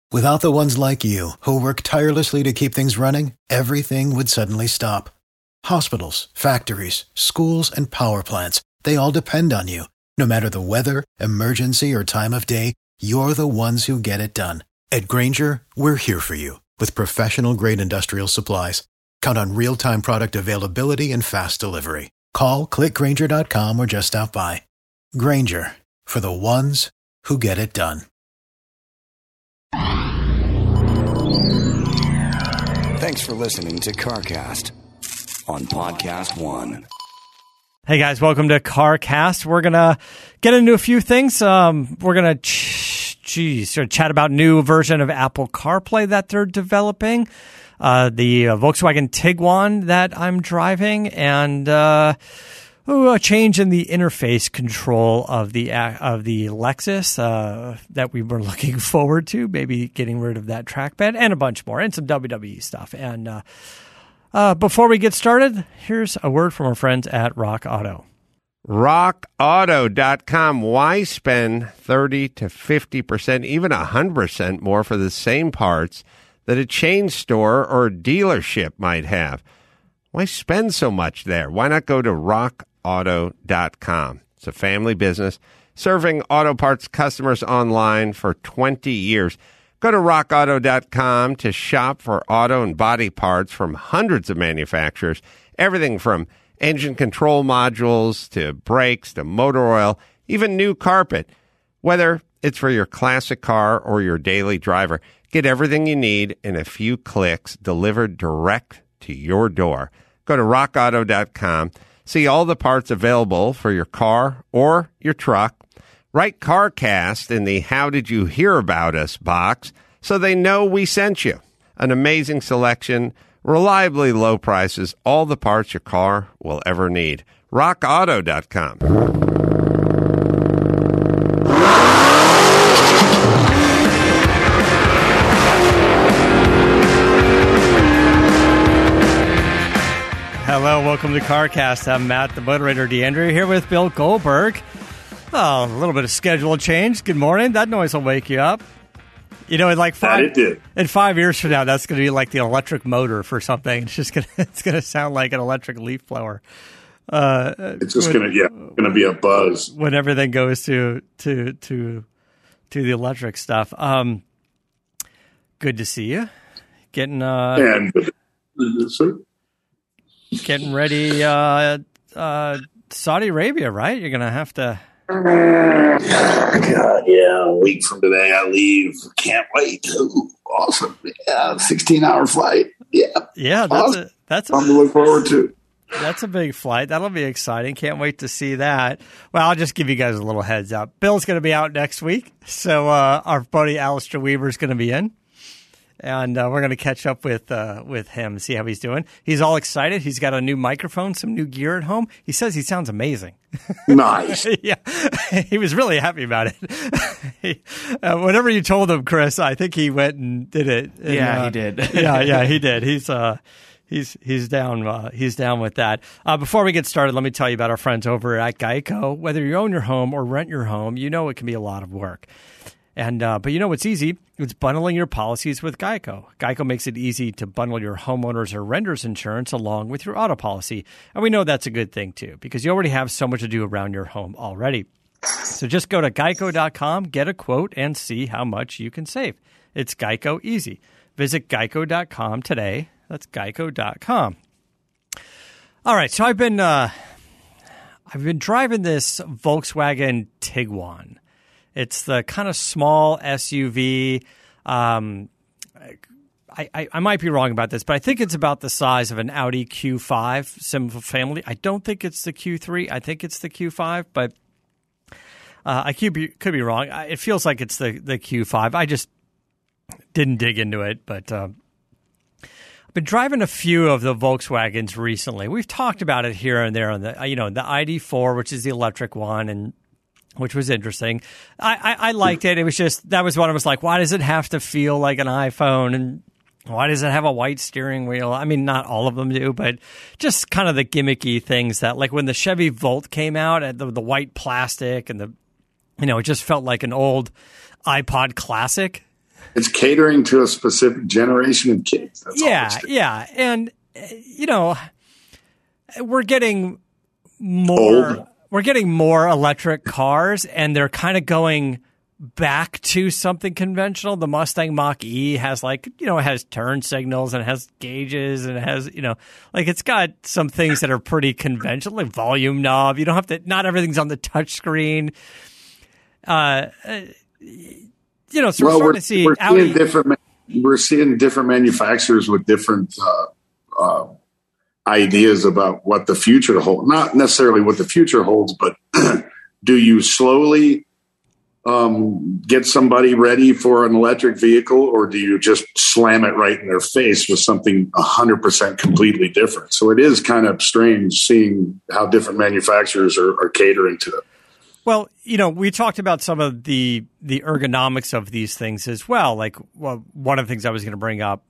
Without the ones like you, who work tirelessly to keep things running, everything would suddenly stop. Hospitals, factories, schools, and power plants, they all depend on you. No matter the weather, emergency, or time of day, you're the ones who get it done. At Grainger, we're here for you with professional-grade industrial supplies. Count on real-time product availability and fast delivery. Call, clickgrainger.com, or just stop by. Grainger, for the ones who get it done. Thanks for listening to CarCast on Podcast One. Hey guys, welcome to CarCast. We're gonna get into a few things. We're gonna chat about new version of Apple CarPlay that they're developing, the Volkswagen Tiguan that I'm driving, and a change in the interface control of the Lexus that we were looking forward to, maybe getting rid of that trackpad, and a bunch more, and some WWE stuff. And before we get started, here's a word from our friends at Rock Auto. RockAuto.com. Why spend 30 to 50%, even 100% more for the same parts that a chain store or dealership might have? Why spend so much there? Why not go to RockAuto.com? It's a family business serving auto parts customers online for 20 years. Go to RockAuto.com to shop for auto and body parts from hundreds of manufacturers, everything from engine control modules to brakes to motor oil, even new carpet. Whether it's for your classic car or your daily driver, get everything you need in a few clicks delivered direct to your door. Go to RockAuto.com, see all the parts available for your car or your truck. Write CarCast in the How Did You Hear About Us box so they know we sent you. An amazing selection, reliably low prices, all the parts your car will ever need. RockAuto.com. Hello, welcome to CarCast. I'm Matt, the moderator, DeAndrea, here with Bill Goldberg. Oh, a little bit of schedule change. Good morning. That noise will wake you up. You know, in 5 years from now, that's going to be like the electric motor for something. It's going to sound like an electric leaf blower. It's just going to be a buzz when everything goes to the electric stuff. Good to see you. Getting ready. Saudi Arabia, right? You're going to have to. God, yeah. A week from today, I leave. Can't wait. Ooh, awesome. Yeah, 16-hour flight. Yeah. Yeah, awesome. That's something to look forward to. That's a big flight. That'll be exciting. Can't wait to see that. Well, I'll just give you guys a little heads up. Bill's going to be out next week, so our buddy Alistair Weaver is going to be in. And we're going to catch up with him, see how he's doing. He's all excited. He's got a new microphone, some new gear at home. He says he sounds amazing. Nice. Yeah, he was really happy about it. Whatever you told him, Chris, I think he went and did it. And, he did. yeah, he did. He's down. He's down with that. Before we get started, let me tell you about our friends over at Geico. Whether you own your home or rent your home, you know it can be a lot of work. And but you know what's easy? It's bundling your policies with Geico. Geico makes it easy to bundle your homeowners or renters insurance along with your auto policy. And we know that's a good thing, too, because you already have so much to do around your home already. So just go to geico.com, get a quote, and see how much you can save. It's Geico easy. Visit geico.com today. That's geico.com. All right, so I've been driving this Volkswagen Tiguan. It's the kind of small SUV. I might be wrong about this, but I think it's about the size of an Audi Q5 simple family. I don't think it's the Q3. I think it's the Q5, but I could be wrong. It feels like it's the Q5. I just didn't dig into it, but I've been driving a few of the Volkswagens recently. We've talked about it here and there on the ID4, which is the electric one, and which was interesting. I liked it. It was just, that was one I was like, why does it have to feel like an iPhone? And why does it have a white steering wheel? I mean, not all of them do, but just kind of the gimmicky things that, like when the Chevy Volt came out, the white plastic and it just felt like an old iPod Classic. It's catering to a specific generation of kids. That's yeah. And, we're getting more electric cars, and they're kind of going back to something conventional. The Mustang Mach-E has it has turn signals and it has gauges and it has, it's got some things that are pretty conventional, like volume knob. You don't have to, not everything's on the touch screen. So we're starting to see we're seeing different manufacturers with different ideas about what the future holds. Not necessarily what the future holds, but do you slowly get somebody ready for an electric vehicle, or do you just slam it right in their face with something 100% completely different? So it is kind of strange seeing how different manufacturers are catering to it. Well, we talked about some of the ergonomics of these things as well. One of the things I was going to bring up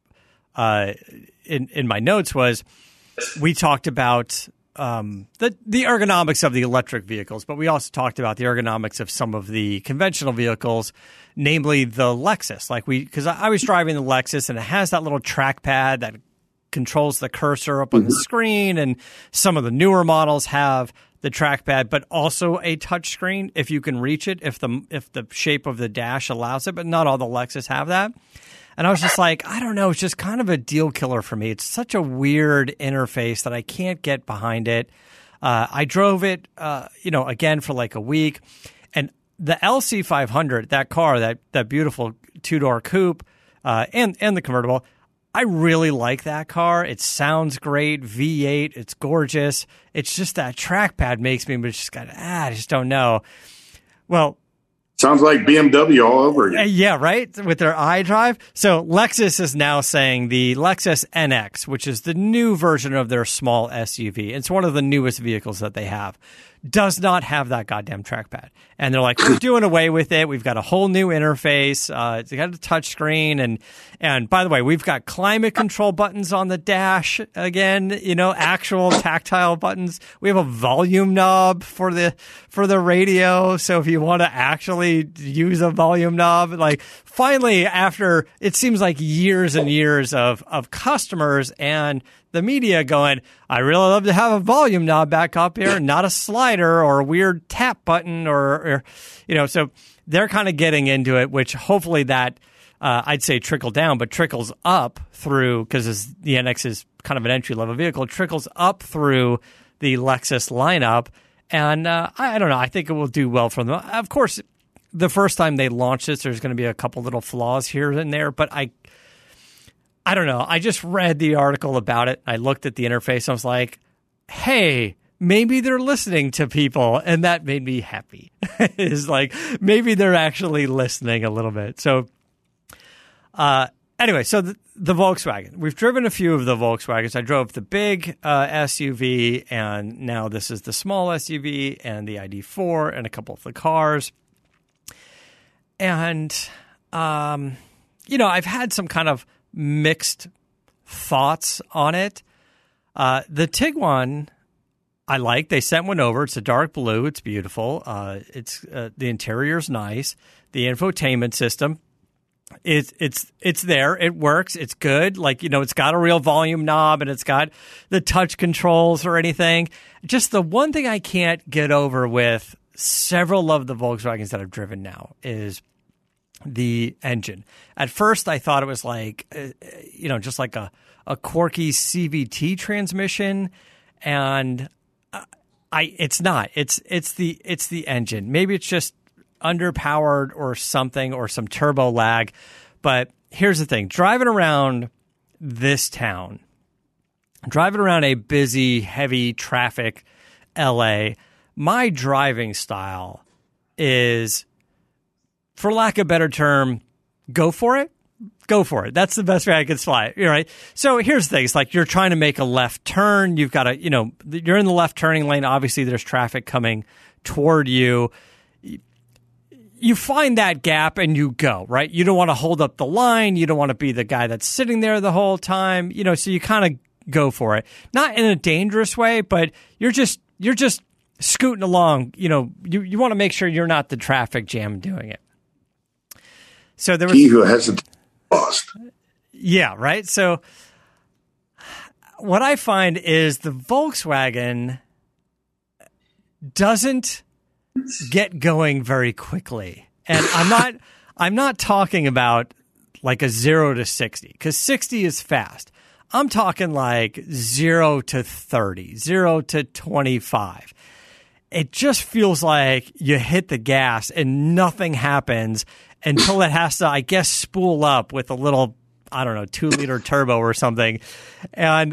in my notes was we talked about the ergonomics of the electric vehicles, but we also talked about the ergonomics of some of the conventional vehicles, namely the Lexus. Because I was driving the Lexus, and it has that little trackpad that controls the cursor up on the screen, and some of the newer models have the trackpad, but also a touch screen if you can reach it, if the shape of the dash allows it, but not all the Lexus have that. And I was just like, I don't know, it's just kind of a deal killer for me. It's such a weird interface that I can't get behind it. I drove it, again for like a week, and the LC500, that car, that beautiful two-door coupe, and the convertible, I really like that car. It sounds great. V8, it's gorgeous. It's just that trackpad makes me just I just don't know. Well, sounds like BMW all over again. Yeah, right? With their iDrive. So Lexus is now saying the Lexus NX, which is the new version of their small SUV. It's one of the newest vehicles that they have. Does not have that goddamn trackpad. And they're like, we're doing away with it. We've got a whole new interface. It's got a touch screen. And by the way, we've got climate control buttons on the dash again, actual tactile buttons. We have a volume knob for the radio. So if you want to actually use a volume knob, finally, after it seems like years and years of customers and the media going, I really love to have a volume knob back up here, not a slider or a weird tap button or so they're kind of getting into it, which hopefully that, I'd say trickle down, but trickles up through, because the NX is kind of an entry-level vehicle, trickles up through the Lexus lineup. And I don't know, I think it will do well for them. Of course, the first time they launch this, there's going to be a couple little flaws here and there, but I don't know. I just read the article about it. I looked at the interface. I was like, hey, maybe they're listening to people. And that made me happy. It's like, maybe they're actually listening a little bit. So anyway, so the Volkswagen. We've driven a few of the Volkswagens. I drove the big SUV, and now this is the small SUV and the ID4 and a couple of the cars. And, I've had some kind of mixed thoughts on it. The Tiguan, I like. They sent one over. It's a dark blue. It's beautiful. It's the interior's nice. The infotainment system, it's there. It works. It's good. It's got a real volume knob and it's got the touch controls or anything. Just the one thing I can't get over with several of the Volkswagens that I've driven now is the engine. At first, I thought it was just like a quirky CVT transmission, and it's not. It's the engine. Maybe it's just underpowered or something, or some turbo lag. But here's the thing: driving around this town, driving around a busy, heavy traffic LA, my driving style is, for lack of a better term, go for it. Go for it. That's the best way I can fly it. Right. So here's the thing. It's like you're trying to make a left turn. You've got to, you're in the left turning lane. Obviously, there's traffic coming toward you. You find that gap and you go, right? You don't want to hold up the line. You don't want to be the guy that's sitting there the whole time. So you kind of go for it. Not in a dangerous way, but you're just scooting along. You want to make sure you're not the traffic jam doing it. So there was he who hasn't lost. Yeah, right. So what I find is the Volkswagen doesn't get going very quickly. And I'm not talking about like a 0 to 60, because 60 is fast. I'm talking like 0 to 30, 0 to 25. It just feels like you hit the gas and nothing happens until it has to, I guess, spool up with a little, I don't know, 2-liter turbo or something. And,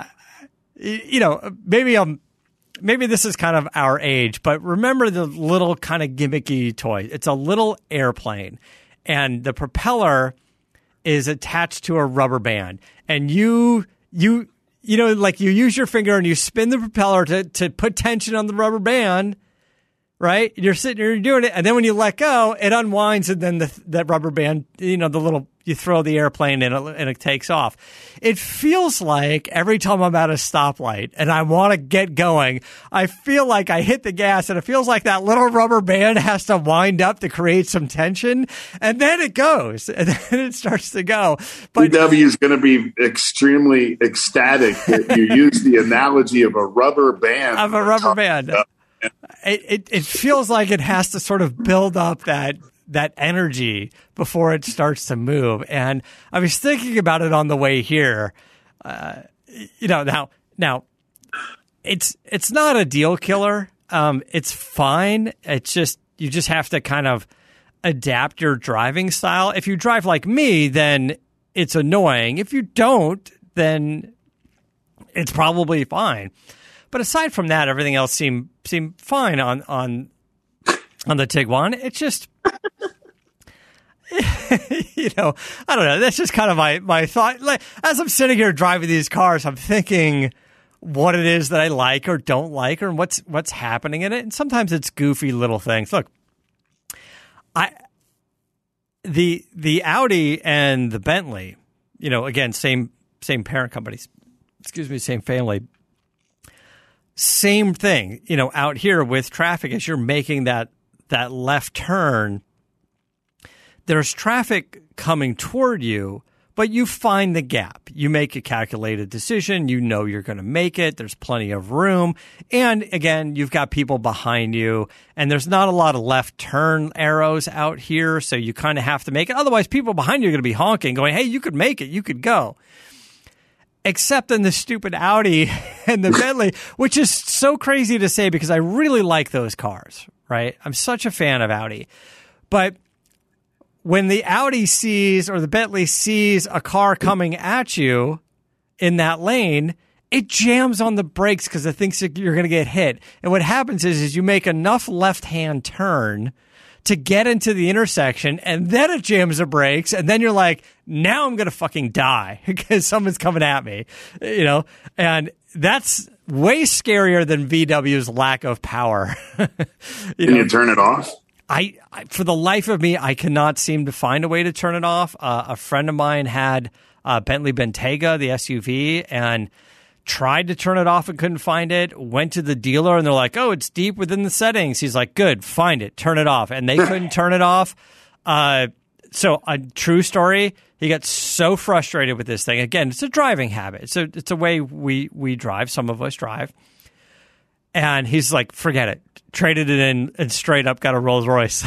maybe this is kind of our age, but remember the little kind of gimmicky toy. It's a little airplane, and the propeller is attached to a rubber band. And you use your finger and you spin the propeller to put tension on the rubber band, right? You're sitting there, you're doing it, and then when you let go, it unwinds, and then that rubber band, you throw the airplane in and it takes off. It feels like every time I'm at a stoplight and I want to get going, I feel like I hit the gas, and it feels like that little rubber band has to wind up to create some tension, and then it goes, and then it starts to go. But VW is going to be extremely ecstatic that you use the analogy of a rubber band. Of a rubber band. It feels like it has to sort of build up that energy before it starts to move. And I was thinking about it on the way here. Now it's not a deal killer. It's fine. It's just, you just have to kind of adapt your driving style. If you drive like me, then it's annoying. If you don't, then it's probably fine. But aside from that, everything else seemed fine on the Tiguan. It's just, I don't know. That's just kind of my thought. Like, as I'm sitting here driving these cars, I'm thinking what it is that I like or don't like, or what's happening in it. And sometimes it's goofy little things. Look, the Audi and the Bentley, again, same parent companies. Excuse me, same family. Same thing, out here with traffic, as you're making that left turn, there's traffic coming toward you, but you find the gap. You make a calculated decision. You know you're going to make it. There's plenty of room. And again, you've got people behind you, and there's not a lot of left turn arrows out here, so you kind of have to make it. Otherwise, people behind you are going to be honking, going, hey, you could make it. You could go. Except in the stupid Audi and the Bentley, which is so crazy to say because I really like those cars, right? I'm such a fan of Audi. But when the Audi sees, or the Bentley sees, a car coming at you in that lane, it jams on the brakes because it thinks you're going to get hit. And what happens is you make enough left-hand turn to get into the intersection, and then it jams the brakes, and then you're like, now I'm going to fucking die because someone's coming at me, and that's way scarier than VW's lack of power. Can you turn it off? I, for the life of me, I cannot seem to find a way to turn it off. A friend of mine had Bentley Bentayga, the SUV, and tried to turn it off and couldn't find it, went to the dealer, and they're like, oh, it's deep within the settings. He's like, good, find it, turn it off. And they couldn't turn it off. So a true story, he got so frustrated with this thing. Again, it's a driving habit. It's a way we drive. Some of us drive. And he's like, forget it. Traded it in and straight up got a Rolls Royce.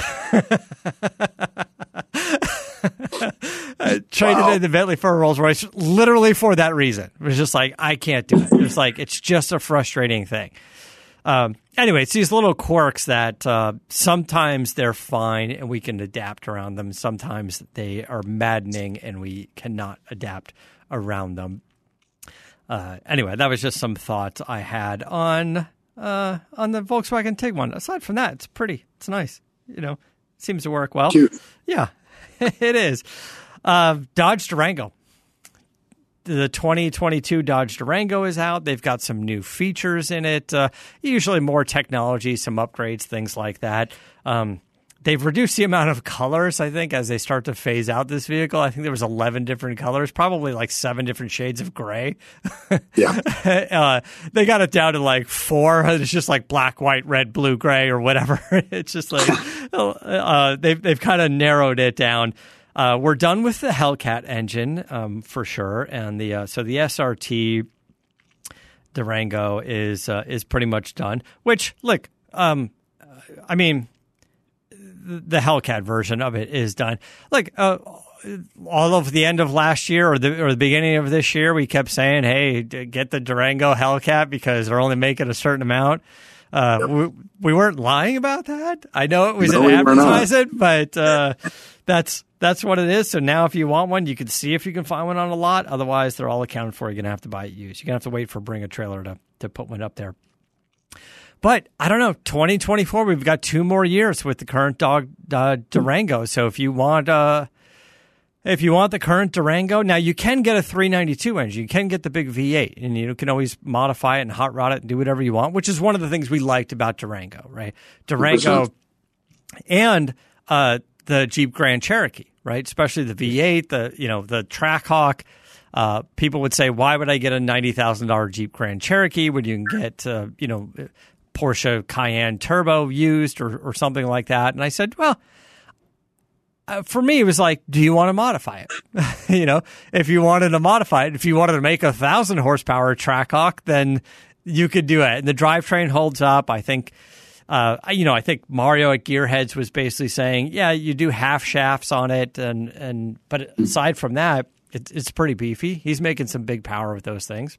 Traded in the Bentley for a Rolls Royce literally for that reason. It was just like, I can't do it. It's like, it's just a frustrating thing. Anyway, it's these little quirks that sometimes they're fine and we can adapt around them. Sometimes they are maddening and we cannot adapt around them. Anyway, that was just some thoughts I had on the Volkswagen Tiguan. Aside from that, it's pretty. It's nice. Seems to work well. Cute. Yeah, it is. Dodge Durango. The 2022 Dodge Durango is out. They've got some new features in it, usually more technology, some upgrades, things like that. They've reduced the amount of colors, I think, as they start to phase out this vehicle. I think there was 11 different colors, probably like 7 different shades of gray. Yeah. They got it down to like 4. It's just like black, white, red, blue, gray, or whatever. It's just like they've kind of narrowed it down. We're done with the Hellcat engine for sure, and the SRT Durango is pretty much done. Which, look, I mean, the Hellcat version of it is done. Like all of the end of last year or the beginning of this year, we kept saying, "Hey, get the Durango Hellcat because they're only making a certain amount." We weren't lying about that. I know it was an advertisement, but that's what it is. So now, if you want one, you can see if you can find one on a lot. Otherwise, they're all accounted for. You're gonna have to buy it used. You're gonna have to wait for Bring a Trailer to put one up there. But I don't know, 2024, we've got 2 more years with the current Durango. So if you want the current Durango, now you can get a 392 engine. You can get the big V8, and you can always modify it and hot rod it and do whatever you want, which is one of the things we liked about Durango, right? Durango 100%. And the Jeep Grand Cherokee, right? Especially the V8, the Trackhawk. People would say, why would I get a $90,000 Jeep Grand Cherokee when you can get, Porsche Cayenne Turbo used or something like that? And I said, well, for me, it was like, do you want to modify it? If you wanted to modify it, if you wanted to make a 1,000 horsepower Trackhawk, then you could do it. And the drivetrain holds up. I think, I think Mario at Gearheads was basically saying, yeah, you do half shafts on it. But aside from that, it's pretty beefy. He's making some big power with those things.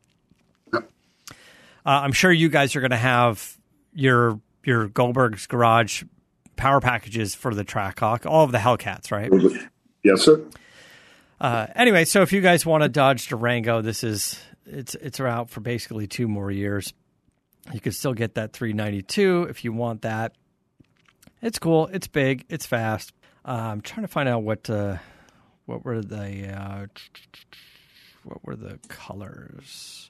I'm sure you guys are going to have your Goldberg's Garage power packages for the Trackhawk, all of the Hellcats, right? Yes, sir. Anyway, so if you guys want a Dodge Durango, it's out for basically 2 more years. You can still get that 392 if you want that. It's cool. It's big. It's fast. I'm trying to find out what were the colors.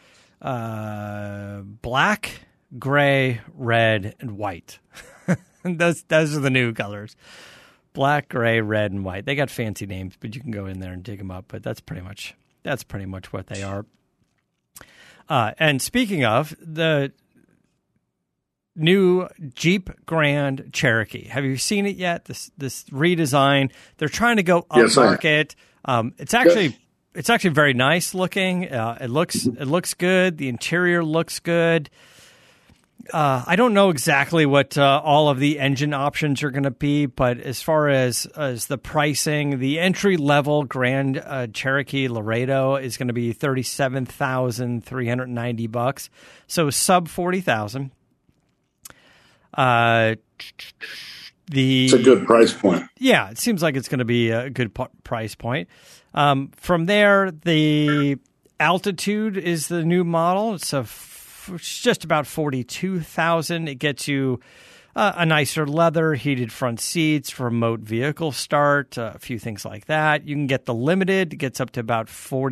Black, gray, red, and white. those are the new colors. Black, gray, red, and white. They got fancy names, but you can go in there and dig them up. But that's pretty much what they are. And speaking of the new Jeep Grand Cherokee, have you seen it yet? This redesign. They're trying to go upmarket. It's actually very nice looking. It looks good. The interior looks good. I don't know exactly what all of the engine options are going to be, but as far as the pricing, the entry level Grand Cherokee Laredo is going to be $37,390, so sub $40,000. It's a good price point. Yeah, it seems like it's going to be a good price point. From there, the Altitude is the new model. It's just about $42,000. It gets you a nicer leather, heated front seats, remote vehicle start, a few things like that. You can get the Limited. It gets up to about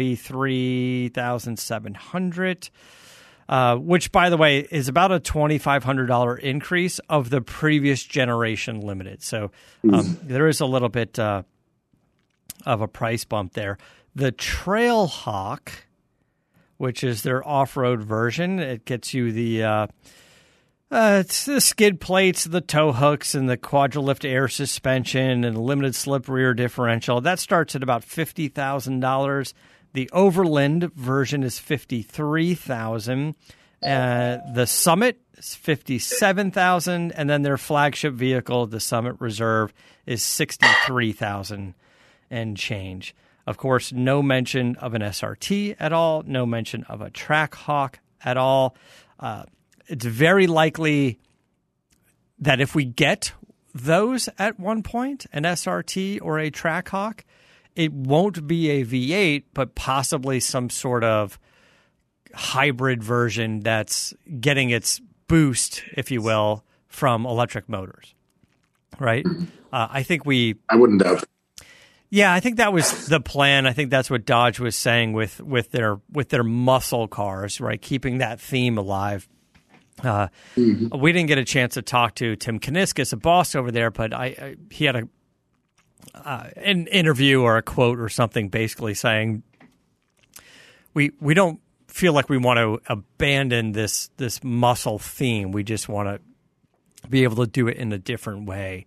$43,700, which, by the way, is about a $2,500 increase of the previous generation Limited. So there is a little bit of a price bump there. The Trailhawk, which is their off-road version, it gets you it's the skid plates, the tow hooks, and the Quadralift air suspension, and limited slip rear differential. That starts at about $50,000. The Overland version is $53,000. The Summit is $57,000, and then their flagship vehicle, the Summit Reserve, is $63,000 and change. Of course, no mention of an SRT at all, no mention of a Trackhawk at all. It's very likely that if we get those at one point, an SRT or a Trackhawk, it won't be a V8, but possibly some sort of hybrid version that's getting its boost, if you will, from electric motors, right? I wouldn't doubt it. Yeah, I think that was the plan. I think that's what Dodge was saying with their muscle cars, right? Keeping that theme alive. We didn't get a chance to talk to Tim Kuniskis, a boss over there, but he had an interview or a quote or something basically saying we don't feel like we want to abandon this muscle theme. We just want to be able to do it in a different way.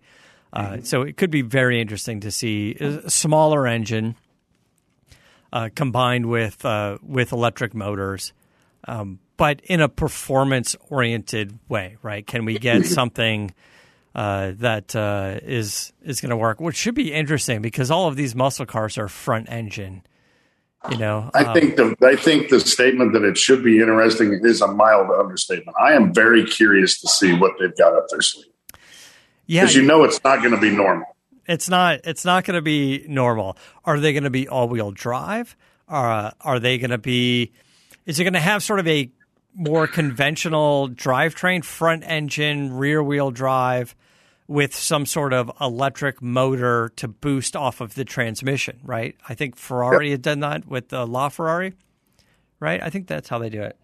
So it could be very interesting to see a smaller engine combined with electric motors, but in a performance-oriented way, right? Can we get something that is going to work? Which should be interesting because all of these muscle cars are front engine. I think the statement that it should be interesting is a mild understatement. I am very curious to see what they've got up their sleeve. Yeah, because it's not going to be normal. It's not going to be normal. Are they going to be all-wheel drive? Are they going to be? Is it going to have sort of a more conventional drivetrain, front engine, rear-wheel drive, with some sort of electric motor to boost off of the transmission, right? I think Ferrari had done that with the LaFerrari, right? I think that's how they do it.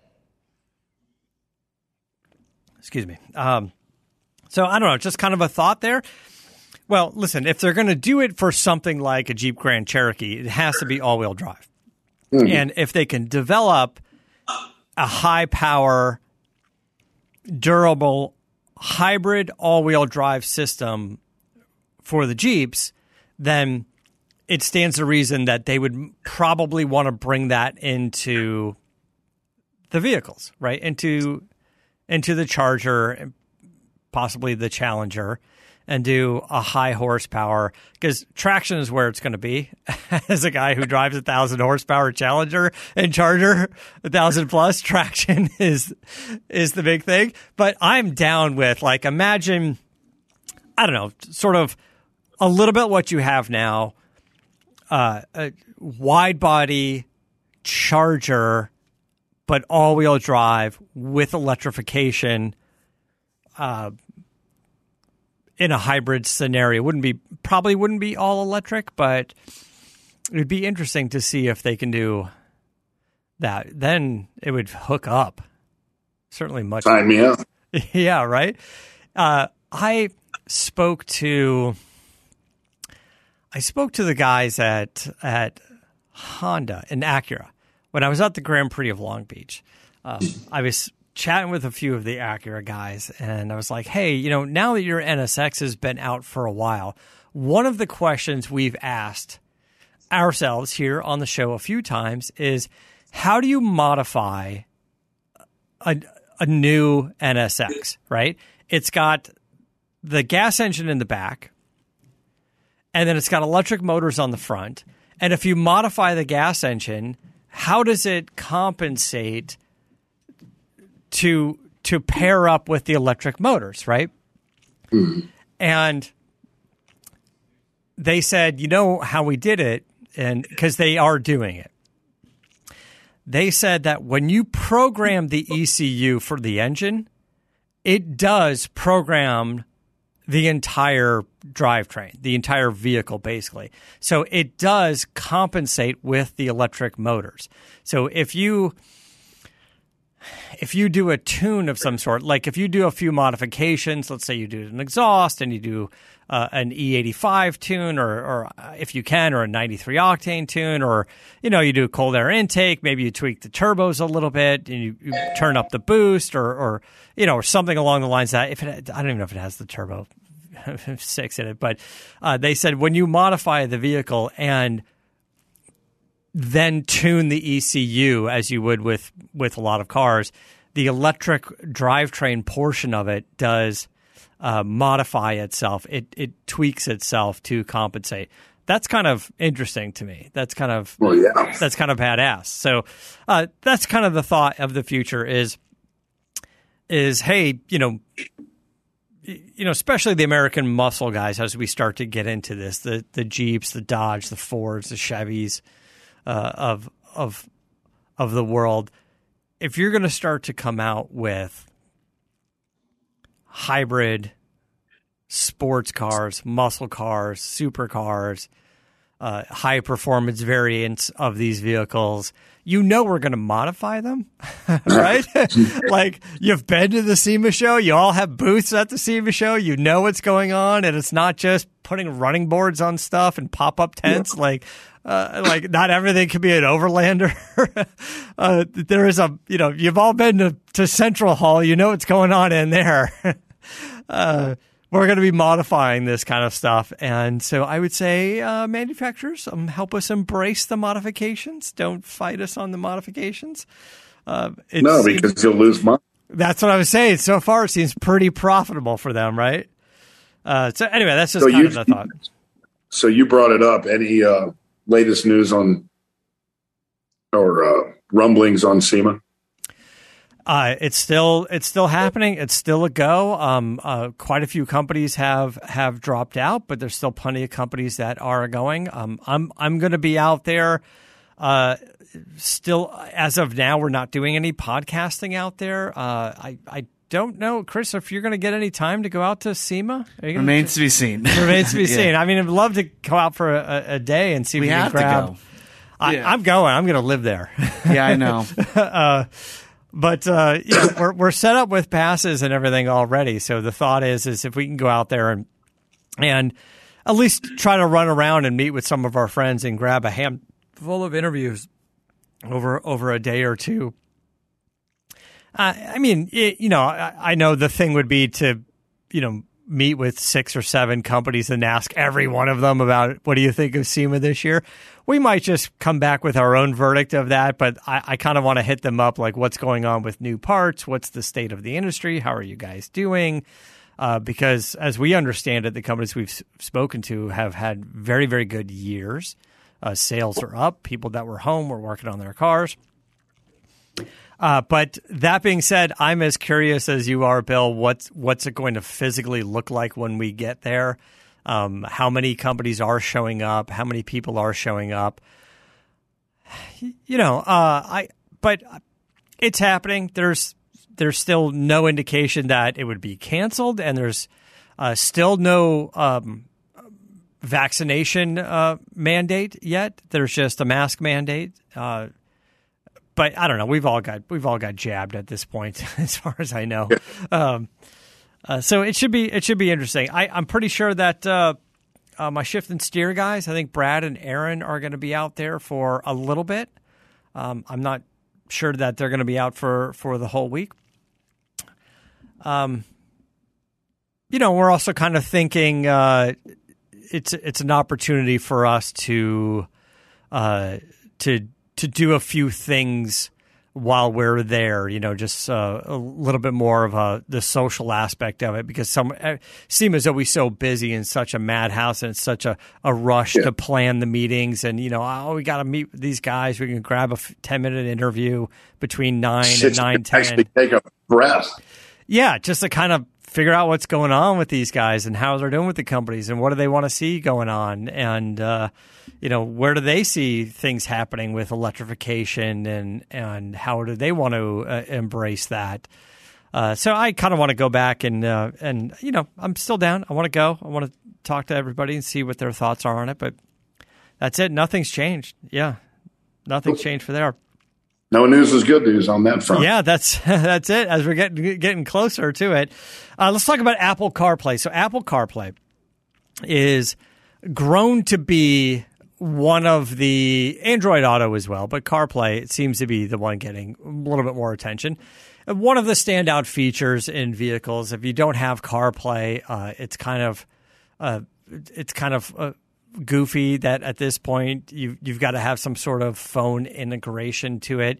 Excuse me. So I don't know, just kind of a thought there. Well, listen, if they're going to do it for something like a Jeep Grand Cherokee, it has to be all-wheel drive. Mm-hmm. And if they can develop a high-power, durable, hybrid all-wheel drive system for the Jeeps, then it stands to reason that they would probably want to bring that into the vehicles, right? Into the Charger, possibly the Challenger, and do a high horsepower, because traction is where it's going to be. As a guy who drives 1,000 horsepower Challenger and Charger, 1,000 plus, traction is the big thing. But I'm down with, like, imagine, I don't know, sort of a little bit what you have now, a wide body Charger, but all wheel drive with electrification, in a hybrid scenario. Probably wouldn't be all electric, but it would be interesting to see if they can do that. Then it would hook up. Certainly much. Sign me up. Yeah, right. I spoke to the guys at Honda and Acura when I was at the Grand Prix of Long Beach. I was chatting with a few of the Acura guys, and I was like, hey, now that your NSX has been out for a while, one of the questions we've asked ourselves here on the show a few times is, how do you modify a new NSX, right? It's got the gas engine in the back, and then it's got electric motors on the front. And if you modify the gas engine, how does it compensate to pair up with the electric motors, right? Mm-hmm. And they said, how we did it, and because they are doing it. They said that when you program the ECU for the engine, it does program the entire drivetrain, the entire vehicle, basically. So it does compensate with the electric motors. So if you do a tune of some sort, like if you do a few modifications, let's say you do an exhaust and you do an E85 tune, or if you can, or a 93 octane tune, or you do cold air intake, maybe you tweak the turbos a little bit and you turn up the boost, or something along the lines of that. I don't even know if it has the turbo 6 in it, but they said when you modify the vehicle and then tune the ECU as you would with a lot of cars, the electric drivetrain portion of it does modify itself. It tweaks itself to compensate. That's kind of interesting to me. That's kind of that's kind of badass. So that's kind of the thought of the future is hey, especially the American muscle guys, as we start to get into this, the Jeeps, the Dodge, the Fords, the Chevys of the world. If you're going to start to come out with hybrid sports cars, muscle cars, supercars, high performance variants of these vehicles, we're going to modify them, right? Like, you've been to the SEMA show, you all have booths at the SEMA show, you know what's going on, and it's not just putting running boards on stuff and pop-up tents. Like not everything can be an Overlander. There is you've all been to Central Hall, what's going on in there. we're going to be modifying this kind of stuff. And so I would say manufacturers, help us embrace the modifications. Don't fight us on the modifications. No, because you'll lose money. That's what I was saying. So far, it seems pretty profitable for them, right? So anyway, that's just kind of the thought. So you brought it up. Any latest news on or rumblings on SEMA? It's still happening. It's still a go. Quite a few companies have dropped out, but there's still plenty of companies that are going. I'm going to be out there. Still, as of now, we're not doing any podcasting out there. I don't know, Chris, if you're going to get any time to go out to SEMA. Remains to be seen. Remains to be seen. I mean, I'd love to go out for a day and see if we can grab. To go. I'm going. I'm going to live there. Yeah, I know. But we're set up with passes and everything already. So the thought is if we can go out there and at least try to run around and meet with some of our friends and grab a handful of interviews over a day or two. I mean, I know the thing would be to, meet with 6 or 7 companies and ask every one of them about what do you think of SEMA this year. We might just come back with our own verdict of that, but I kind of want to hit them up like what's going on with new parts, what's the state of the industry, how are you guys doing? Because as we understand it, the companies we've spoken to have had very, very good years. Sales are up. People that were home were working on their cars. But that being said, I'm as curious as you are, Bill. What's it going to physically look like when we get there? How many companies are showing up? How many people are showing up? But it's happening. There's still no indication that it would be canceled, and there's still no vaccination mandate yet. There's just a mask mandate. But I don't know. We've all got jabbed at this point, as far as I know. So it should be interesting. I'm pretty sure that my shift and steer guys, I think Brad and Aaron are going to be out there for a little bit. I'm not sure that they're going to be out for the whole week. We're also kind of thinking it's an opportunity for us to do a few things while we're there, just a little bit more of the social aspect of it, because SEMA is always so busy and such a madhouse, and it's such a rush to plan the meetings. And, we got to meet with these guys. We can grab a 10-minute interview between 9 and 9:10. Actually take a breath. Yeah, just to kind of figure out what's going on with these guys and how they're doing with the companies and what do they want to see going on. And, where do they see things happening with electrification and how do they want to embrace that? So I kind of want to go back and I'm still down. I want to go. I want to talk to everybody and see what their thoughts are on it. But that's it. Nothing's changed. Yeah, nothing's changed for there. No news is good news on that front. Yeah, that's it. As we're getting closer to it, let's talk about Apple CarPlay. So Apple CarPlay is grown to be one of the Android Auto as well, but CarPlay, it seems to be the one getting a little bit more attention. One of the standout features in vehicles, if you don't have CarPlay, it's kind of goofy that at this point you've got to have some sort of phone integration to it.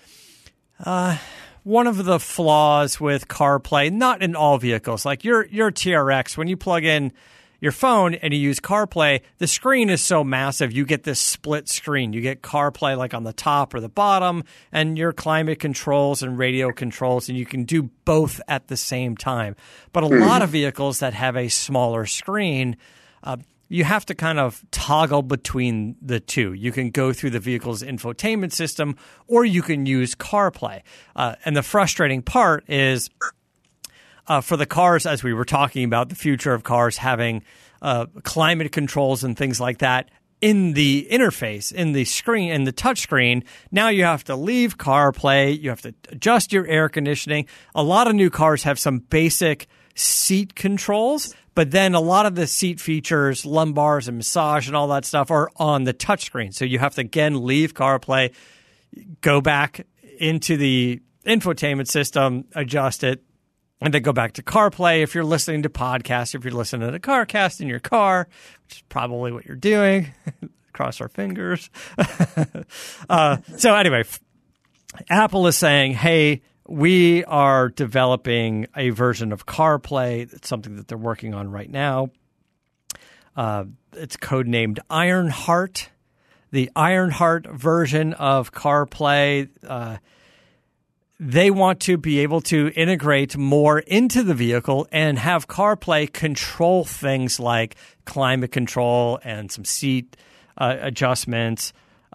One of the flaws with CarPlay, not in all vehicles, like your TRX, when you plug in your phone and you use CarPlay, the screen is so massive, you get this split screen. You get CarPlay like on the top or the bottom, and your climate controls and radio controls, and you can do both at the same time. But a lot of vehicles that have a smaller screen, you have to kind of toggle between the two. You can go through the vehicle's infotainment system, or you can use CarPlay. And the frustrating part is for the cars, as we were talking about, the future of cars having climate controls and things like that in the interface, in the screen, in the touch screen. Now you have to leave CarPlay. You have to adjust your air conditioning. A lot of new cars have some basic seat controls, but then a lot of the seat features, lumbars and massage and all that stuff are on the touchscreen. So you have to, again, leave CarPlay, go back into the infotainment system, adjust it, And then go back to CarPlay if you're listening to podcasts, if you're listening to CarCast in your car, which is probably what you're doing. Cross our fingers. So anyway, Apple is saying, hey, we are developing a version of CarPlay. It's something that they're working on right now. It's codenamed Ironheart. The Ironheart version of CarPlay, they want to be able to integrate more into the vehicle and have CarPlay control things like climate control and some seat adjustments,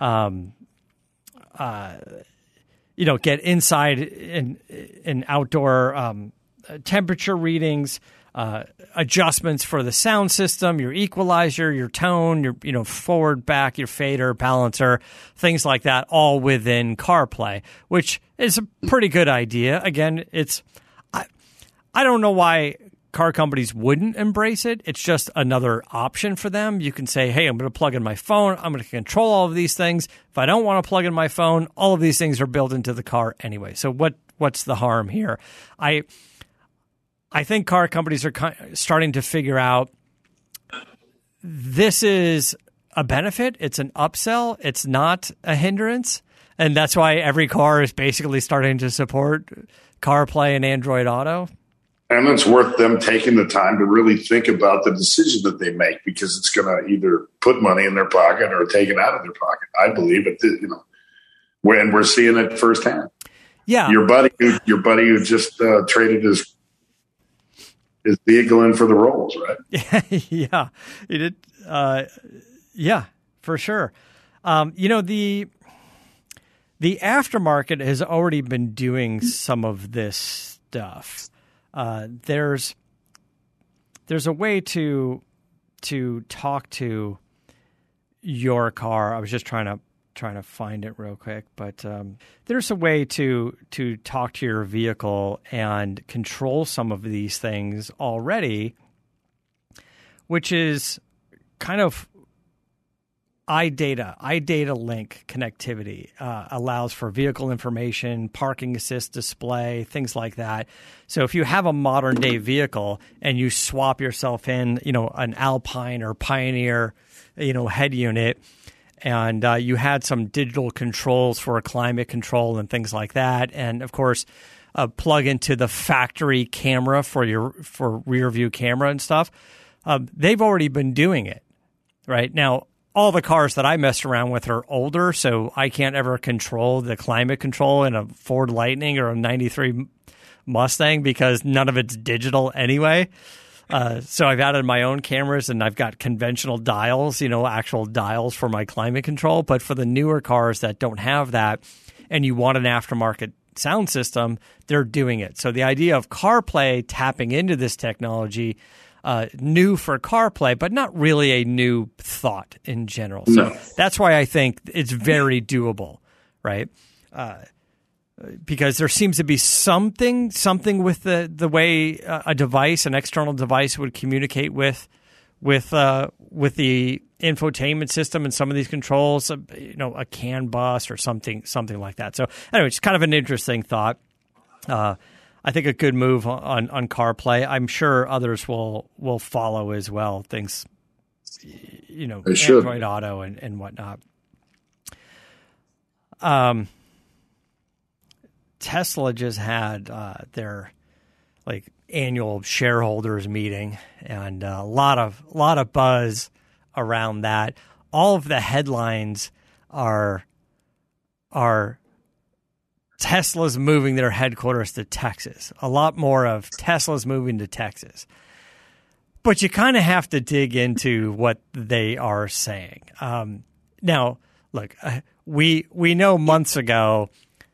get inside and outdoor temperature readings, adjustments for the sound system, your equalizer, your tone, your forward, back, your fader, balancer, things like that, all within CarPlay, which is a pretty good idea. Again, I don't know why car companies wouldn't embrace it. It's just another option for them. You can say, hey, I'm going to plug in my phone. I'm going to control all of these things. If I don't want to plug in my phone, all of these things are built into the car anyway. So what's the harm here? I think car companies are starting to figure out this is a benefit. It's an upsell. It's not a hindrance. And that's why every car is basically starting to support CarPlay and Android Auto. And it's worth them taking the time to really think about the decision that they make, because it's going to either put money in their pocket or take it out of their pocket. I believe it. When we're seeing it firsthand. Yeah, your buddy who just traded his vehicle in for the Rolls, right? Yeah, he did. Yeah, for sure. The aftermarket has already been doing some of this stuff. There's a way to talk to your car. I was just trying to find it real quick, but there's a way to talk to your vehicle and control some of these things already, which is kind of iData link connectivity, allows for vehicle information, parking assist display, things like that. So if you have a modern day vehicle and you swap yourself in, an Alpine or Pioneer, head unit, and you had some digital controls for climate control and things like that, and of course, plug into the factory camera for rear view camera and stuff, they've already been doing it right now. All the cars that I messed around with are older, so I can't ever control the climate control in a Ford Lightning or a 93 Mustang because none of it's digital anyway. So I've added my own cameras, and I've got conventional dials, actual dials for my climate control. But for the newer cars that don't have that and you want an aftermarket sound system, they're doing it. So the idea of CarPlay tapping into this technology, new for CarPlay, but not really a new thought in general. So that's why I think it's very doable, right? Because there seems to be something with the way a device, an external device, would communicate with the infotainment system and some of these controls, a CAN bus or something like that. So anyway, it's kind of an interesting thought. I think a good move on CarPlay. I'm sure others will follow as well. Things, Android Auto and whatnot. Tesla just had their annual shareholders meeting, and a lot of buzz around that. All of the headlines are Tesla's moving their headquarters to Texas. A lot more of Tesla's moving to Texas. But you kind of have to dig into what they are saying. Now, look, we know months ago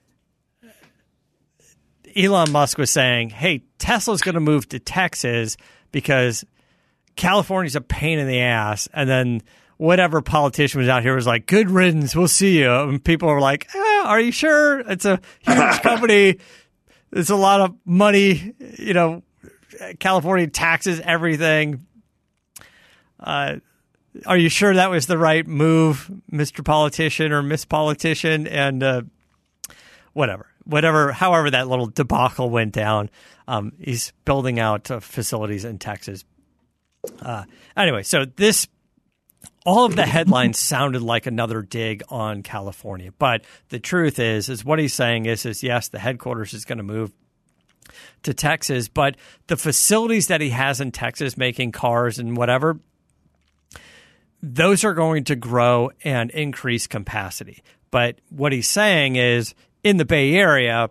Elon Musk was saying, hey, Tesla's going to move to Texas because California's a pain in the ass. And then whatever politician was out here was like, good riddance, we'll see you. And people were like, are you sure? It's a huge company. It's a lot of money. California taxes everything. Are you sure that was the right move, Mr. Politician or Miss Politician? And whatever. however that little debacle went down. He's building out facilities in Texas. Anyway, so all of the headlines sounded like another dig on California, but the truth is what he's saying is yes, the headquarters is going to move to Texas, but the facilities that he has in Texas making cars and whatever, those are going to grow and increase capacity. But what he's saying is in the Bay Area,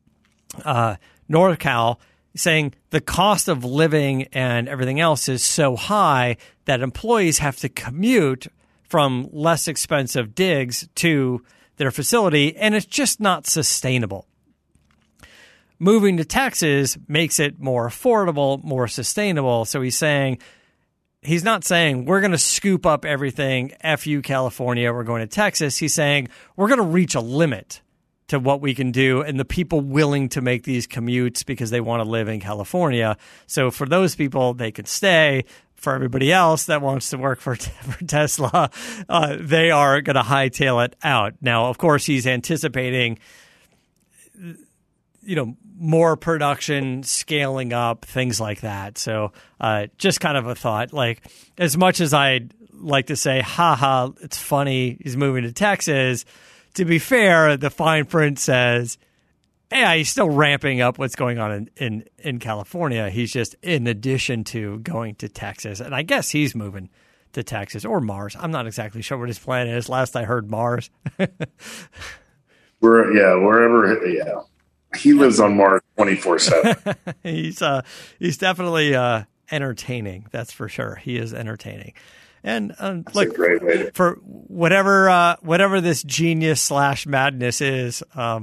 NorCal, saying the cost of living and everything else is so high that employees have to commute from less expensive digs to their facility, and it's just not sustainable. Moving to Texas makes it more affordable, more sustainable. So he's not saying we're going to scoop up everything, F you, California, we're going to Texas. He's saying we're going to reach a limit to what we can do and the people willing to make these commutes because they want to live in California. So for those people, they could stay. For everybody else that wants to work for Tesla, they are going to hightail it out. Now, of course, he's anticipating, more production, scaling up, things like that. So just kind of a thought, like as much as I'd like to say, haha, it's funny, he's moving to Texas, to be fair, the fine print says, yeah, he's still ramping up what's going on in California. He's just in addition to going to Texas. And I guess he's moving to Texas or Mars. I'm not exactly sure what his plan is. Last I heard, Mars. Wherever. Yeah. He lives on Mars 24/7. He's definitely entertaining. That's for sure. He is entertaining. And that's a great way to... for whatever this genius / madness is,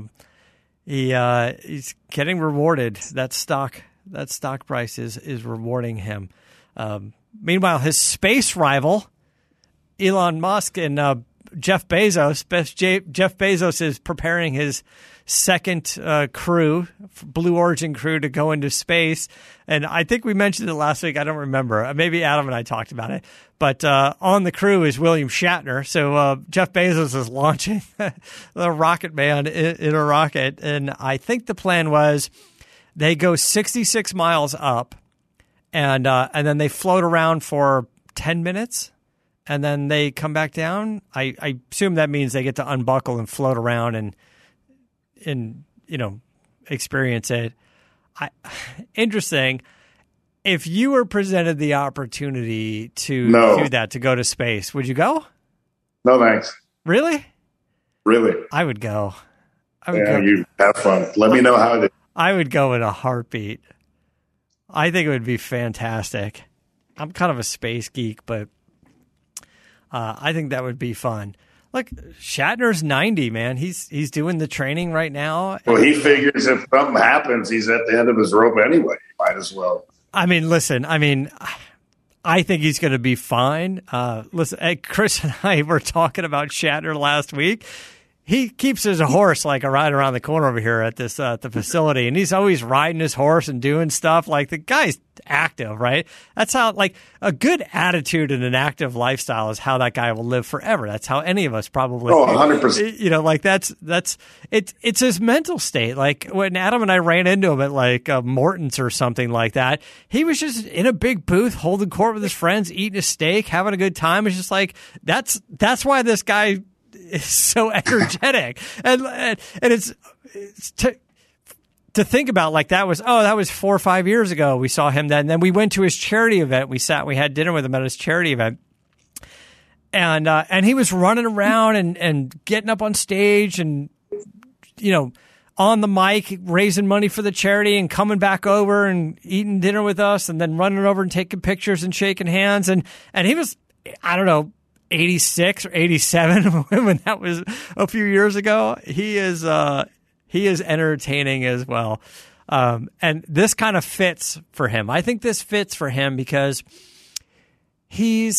he's getting rewarded. That stock price is rewarding him. Meanwhile, his space rival, Elon Musk and Jeff Bezos is preparing his second crew, Blue Origin crew, to go into space. And I think we mentioned it last week. I don't remember. Maybe Adam and I talked about it. But on the crew is William Shatner. So Jeff Bezos is launching the Rocket Man in a rocket. And I think the plan was they go 66 miles up and then they float around for 10 minutes. And then they come back down. I assume that means they get to unbuckle and float around and experience it. Interesting. If you were presented the opportunity to do that, to go to space, would you go? No, thanks. Really? Really? I would go. You have fun. Let me know how it is. I would go in a heartbeat. I think it would be fantastic. I'm kind of a space geek, but I think that would be fun. Look, Shatner's 90, man. He's doing the training right now. Well, he figures if something happens, he's at the end of his rope anyway. Might as well. I mean, listen, I think he's going to be fine. Listen, Chris and I were talking about Shatner last week. He keeps his horse like right around the corner over here at this the facility, and he's always riding his horse and doing stuff. Like, the guy's active, right? That's how, like, a good attitude and an active lifestyle is how that guy will live forever. That's how any of us probably. 100%. Like that's it's his mental state. Like when Adam and I ran into him at like Morton's or something like that, he was just in a big booth holding court with his friends, eating a steak, having a good time. It's just like that's why this guy is so energetic, and it's to think about, like, that was 4 or 5 years ago. We saw him then. And then we went to his charity event. We had dinner with him at his charity event, and he was running around and getting up on stage and on the mic raising money for the charity and coming back over and eating dinner with us and then running over and taking pictures and shaking hands and he was, I don't know, 86 or 87 when that was a few years ago. He is entertaining as well. And this kind of fits for him. I think this fits for him because I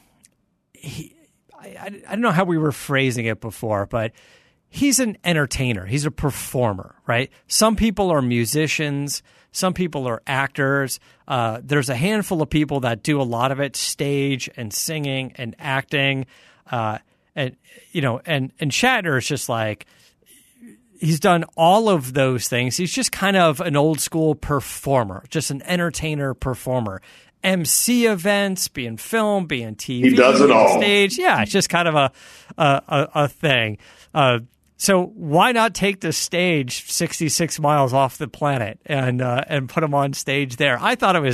don't know how we were phrasing it before, but he's an entertainer. He's a performer, right? Some people are musicians. Some people are actors. There's a handful of people that do a lot of it, stage and singing and acting. And Shatner is just like, he's done all of those things. He's just kind of an old school performer, just an entertainer performer. MC events, being film, being TV, he does it being all. stage. Yeah, it's just kind of a thing. So why not take the stage 66 miles off the planet and put him on stage there? I thought it was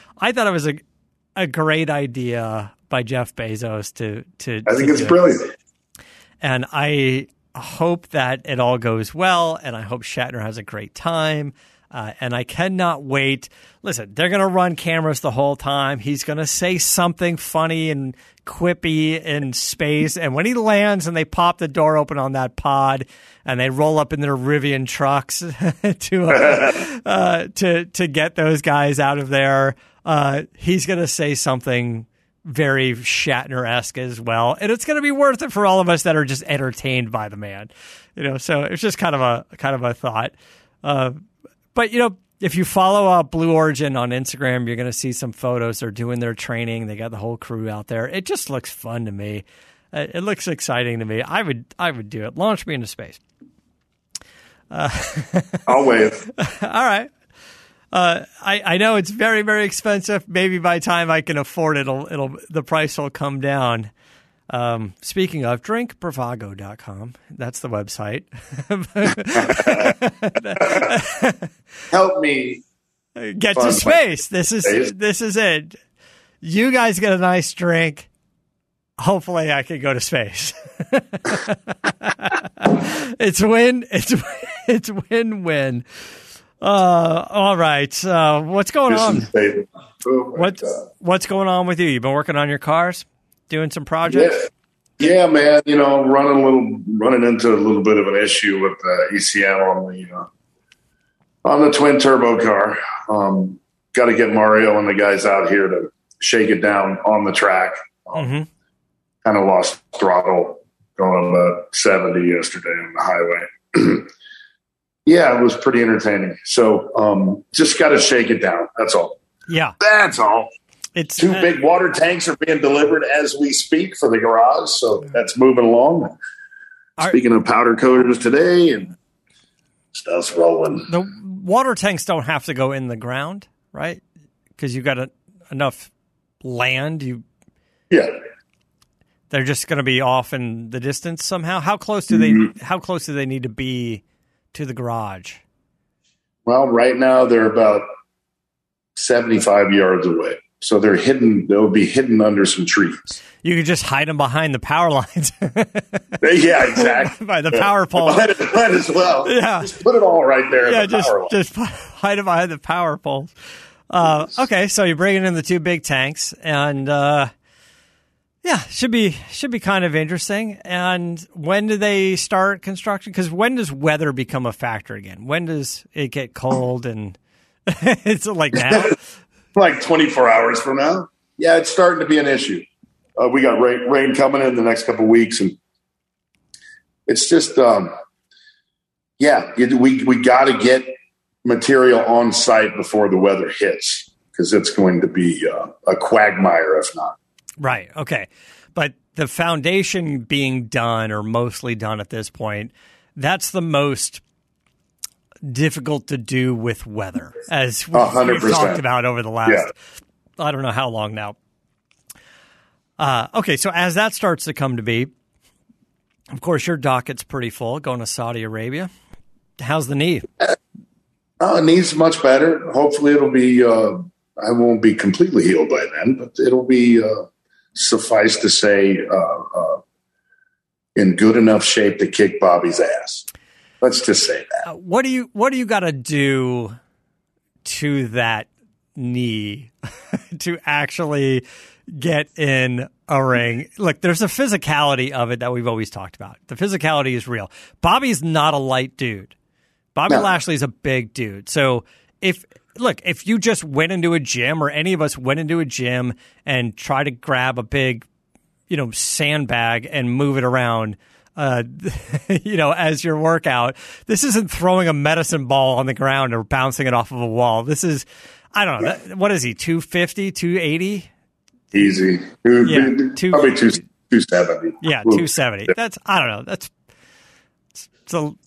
a great idea by Jeff Bezos to I think it's brilliant. And I hope that it all goes well, and I hope Shatner has a great time. And I cannot wait. Listen, they're going to run cameras the whole time. He's going to say something funny and quippy in space. And when he lands and they pop the door open on that pod and they roll up in their Rivian trucks to get those guys out of there, he's going to say something very Shatner-esque as well. And it's going to be worth it for all of us that are just entertained by the man. So it's just kind of a thought. But, if you follow Blue Origin on Instagram, you're going to see some photos. They're doing their training. They got the whole crew out there. It just looks fun to me. It looks exciting to me. I would do it. Launch me into space. I'll wave. All right. I know it's very, very expensive. Maybe by the time I can afford it, the price will come down. Speaking of, drinkbravago.com. That's the website. Help me get to space. This is it. You guys get a nice drink. Hopefully I can go to space. It's win-win. All right. What's going on? What's going on with you? You've been working on your cars? Doing some projects? Yeah, man. Running into a little bit of an issue with ECM on the twin turbo car. Got to get Mario and the guys out here to shake it down on the track. Kind of lost throttle going about 70 yesterday on the highway. Yeah, it was pretty entertaining. So just got to shake it down. That's all. Yeah, that's all. It's two big water tanks are being delivered as we speak for the garage, so that's moving along. Speaking of powder coaters today, and stuff's rolling. The water tanks don't have to go in the ground, right? Because you've got enough land. They're just going to be off in the distance somehow. How close do they need to be to the garage? Well, right now they're about 75 yards away. So they're hidden. They'll be hidden under some trees. You could just hide them behind the power lines. Yeah, exactly. By the power pole. Might as well. Yeah. Just put it all right there. Yeah, just hide them behind the power poles. Okay, so you're bringing in the two big tanks, and should be kind of interesting. And when do they start construction? Because when does weather become a factor again? When does it get cold and it's like now? Like 24 hours from now. Yeah, it's starting to be an issue. We got rain coming in the next couple of weeks, and it's just, we got to get material on site before the weather hits, because it's going to be a quagmire if not. Right. Okay. But the foundation being done, or mostly done at this point, that's the most difficult to do with weather, as we've talked about over the last, I don't know how long now. Okay, so as that starts to come to be, of course, your docket's pretty full, going to Saudi Arabia. How's the knee? Knee's much better. Hopefully it'll be, I won't be completely healed by then, but it'll be, suffice to say, in good enough shape to kick Bobby's ass. Let's just say that. What do you got to do to that knee to actually get in a ring? Look, there's a physicality of it that we've always talked about. The physicality is real. Bobby's not a light dude. Bobby Lashley's a big dude. So if you just went into a gym, or any of us went into a gym and try to grab a big, sandbag and move it around, as your workout, this isn't throwing a medicine ball on the ground or bouncing it off of a wall. This is, I don't know. What is he, 250, 280? Easy. Probably 270. Yeah, 270. That's, I don't know. It's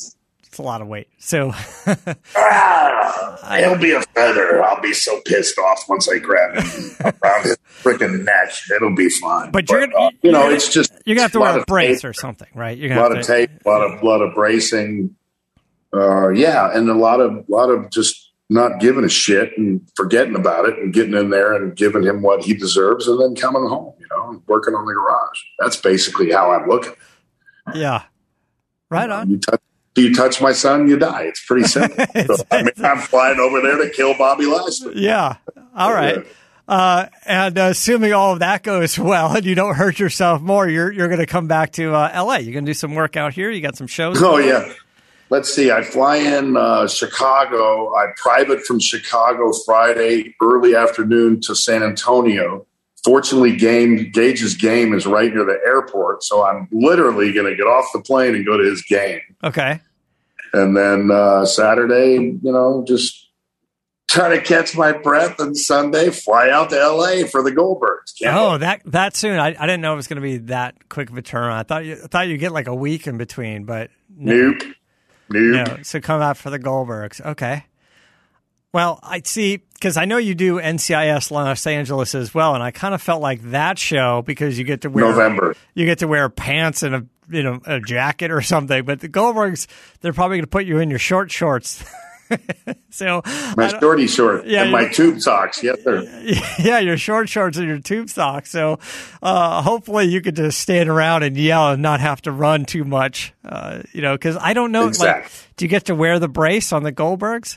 It's a lot of weight. So he'll be a feather. I'll be so pissed off once I grab him around his freaking neck. It'll be fine. But you're gonna, it's just you're gonna have to wear a brace or something, right? You're gonna a lot of tape, a lot of bracing. And a lot of just not giving a shit and forgetting about it and getting in there and giving him what he deserves and then coming home, and working on the garage. That's basically how I'm looking. Yeah. Right on. You touch my son, you die. It's pretty simple. I'm flying over there to kill Bobby Lashley. Yeah. All right. And assuming all of that goes well and you don't hurt yourself more, you're going to come back to LA. You're going to do some work out here. You got some shows. Oh, yeah. Let's see. I fly in Chicago. I private from Chicago Friday early afternoon to San Antonio. Fortunately, Gage's game is right near the airport, so I'm literally going to get off the plane and go to his game. Okay. And then Saturday, just try to catch my breath, and Sunday fly out to L.A. for the Goldbergs. That soon? I didn't know it was going to be that quick of a turnaround. I thought you'd get like a week in between, but nope. No. So come out for the Goldbergs. Okay. Well, I see, because I know you do NCIS Los Angeles as well, and I kind of felt like that show because you get to wear November. You get to wear pants and a jacket or something. But the Goldbergs, they're probably going to put you in your short shorts. So my shorty short and my tube socks. Yes, sir. Yeah, your short shorts and your tube socks. So hopefully you could just stand around and yell and not have to run too much. Because I don't know. Exactly. Do you get to wear the brace on the Goldbergs?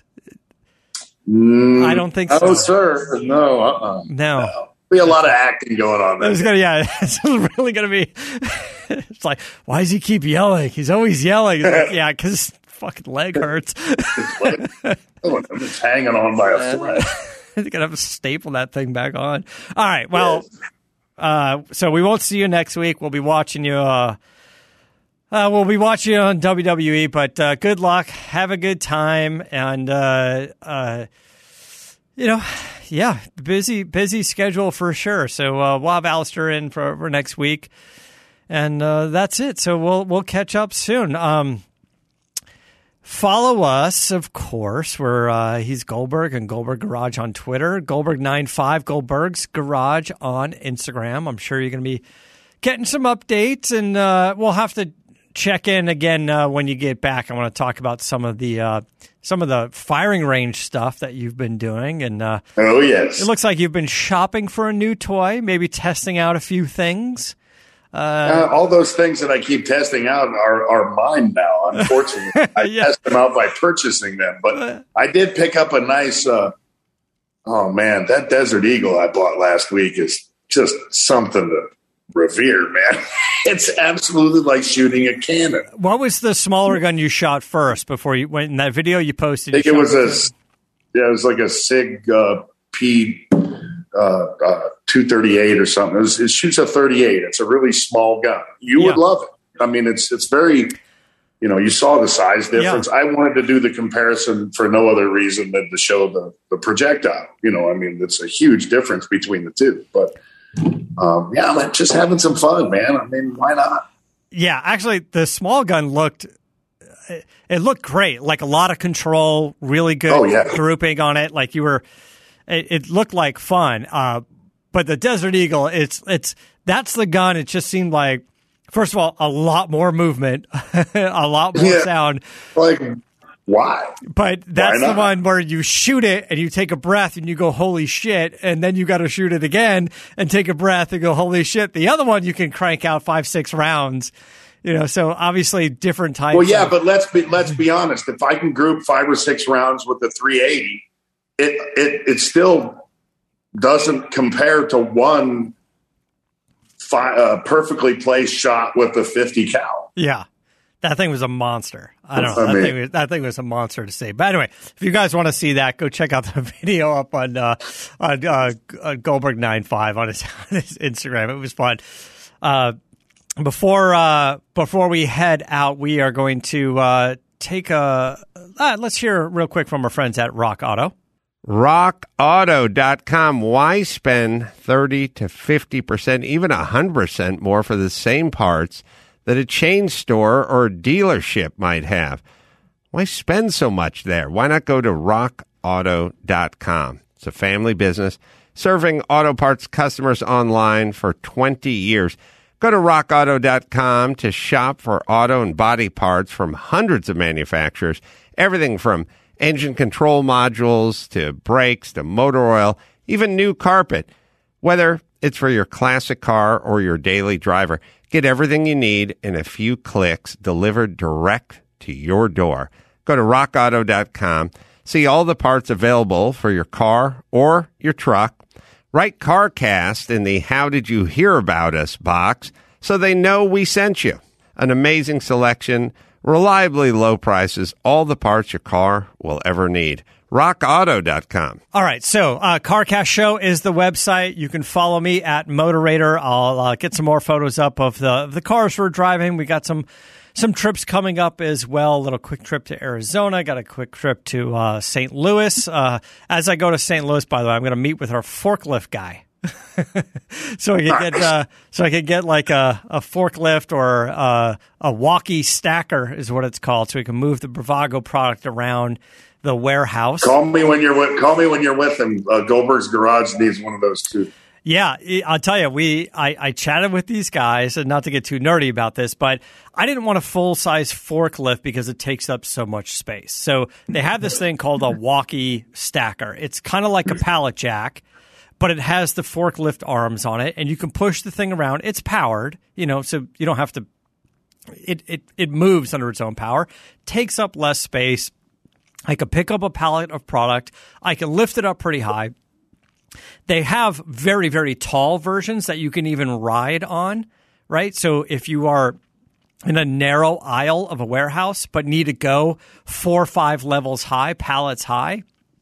I don't think so. Oh, sir. No. No. Be a lot of acting going on there. It's really going to be. It's like, why does he keep yelling? He's always yelling. Yeah, because his fucking leg hurts. It's hanging on by a thread. They're going to have to staple that thing back on. All right. Well, so we won't see you next week. We'll be watching you. We'll be watching you on WWE, but good luck. Have a good time. And, busy schedule for sure. So we'll have Alistair in for next week. And that's it. So we'll catch up soon. Follow us, of course. He's Goldberg and Goldberg Garage on Twitter. Goldberg95, Goldberg's Garage on Instagram. I'm sure you're going to be getting some updates, and we'll have to check in again when you get back. I want to talk about some of the firing range stuff that you've been doing. And oh yes, it looks like you've been shopping for a new toy, maybe testing out a few things. All those things that I keep testing out are mine now. Unfortunately, I test them out by purchasing them. But I did pick up a nice. Oh man, that Desert Eagle I bought last week is just something to revere, man. It's absolutely like shooting a cannon. What was the smaller gun you shot first before you went in that video you posted? I think it was like a SIG P 238 or something. It shoots a 38. It's a really small gun. You would love it. I mean, it's very, you saw the size difference. Yeah. I wanted to do the comparison for no other reason than to show the projectile. I mean, it's a huge difference between the two. But I'm just having some fun, man. I mean, why not? Yeah, actually, the small gun looked great. Like a lot of control, really good grouping on it. Like it looked like fun. But the Desert Eagle, that's the gun. It just seemed like, first of all, a lot more movement, a lot more sound. Like, why? But that's the one where you shoot it and you take a breath and you go, holy shit. And then you got to shoot it again and take a breath and go, holy shit. The other one, you can crank out 5-6 rounds, so obviously different types. Well, yeah, but let's be honest. If I can group 5 or 6 rounds with the 380, it still doesn't compare to one perfectly placed shot with the 50 cal. Yeah. That thing was a monster. I don't know. That thing was a monster to see. But anyway, if you guys want to see that, go check out the video up on Goldberg95 on his Instagram. It was fun. Before we head out, we are going to take let's hear real quick from our friends at Rock Auto. RockAuto.com. Why spend 30 to 50%, even 100% more for the same parts that a chain store or dealership might have? Why spend so much there? Why not go to rockauto.com? It's a family business serving auto parts customers online for 20 years. Go to rockauto.com to shop for auto and body parts from hundreds of manufacturers. Everything from engine control modules to brakes to motor oil, even new carpet. Whether it's for your classic car or your daily driver, get everything you need in a few clicks delivered direct to your door. Go to rockauto.com. See all the parts available for your car or your truck. Write CarCast in the How Did You Hear About Us box so they know we sent you. An amazing selection, reliably low prices, all the parts your car will ever need. rockauto.com. All right, so CarCast Show is the website. You can follow me at Motorator. I'll get some more photos up of the cars we're driving. We got some trips coming up as well. A little quick trip to Arizona. Got a quick trip to St. Louis. As I go to St. Louis, by the way, I'm going to meet with our forklift guy. so I can get like a forklift or a walkie stacker is what it's called, so we can move the Bravago product around the warehouse. Call me when you're with him. Goldberg's Garage needs one of those too. Yeah, I'll tell you, I chatted with these guys, and not to get too nerdy about this, but I didn't want a full-size forklift because it takes up so much space. So they have this thing called a walkie stacker. It's kind of like a pallet jack, but it has the forklift arms on it, and you can push the thing around. It's powered, so you don't have to – it moves under its own power, takes up less space. I can pick up a pallet of product. I can lift it up pretty high. They have very, very tall versions that you can even ride on, right? So if you are in a narrow aisle of a warehouse but need to go 4 or 5 levels high, pallets high,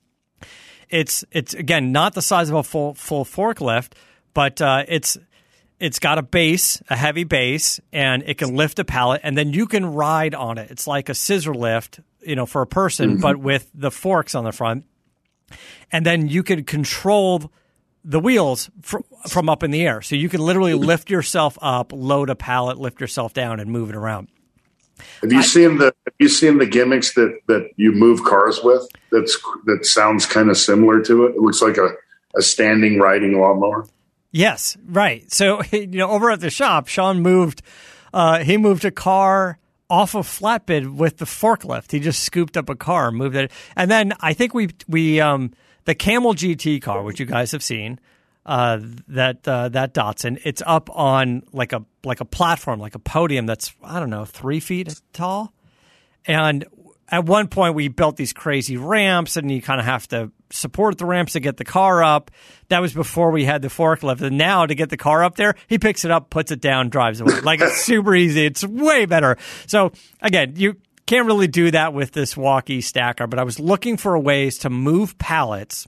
it's again not the size of a full forklift, but it's got a base, a heavy base, and it can lift a pallet, and then you can ride on it. It's like a scissor lift, for a person, but with the forks on the front. And then you can control the wheels from up in the air. So you can literally lift yourself up, load a pallet, lift yourself down, and move it around. Have you seen the gimmicks that you move cars with? That sounds kind of similar to it. It looks like a standing riding lawnmower. Yes, right. So over at the shop, Sean moved a car off a flatbed with the forklift. He just scooped up a car, moved it, and then I think we the Camel GT car, which you guys have seen, that Datsun, it's up on like a platform, like a podium that's 3 feet tall, and at one point we built these crazy ramps, and you kind of have to support the ramps to get the car up. That was before we had the forklift, and now to get the car up there, he picks it up, puts it down, drives away. Like, it's super easy. It's way better. So again, you can't really do that with this walkie stacker, but I was looking for ways to move pallets.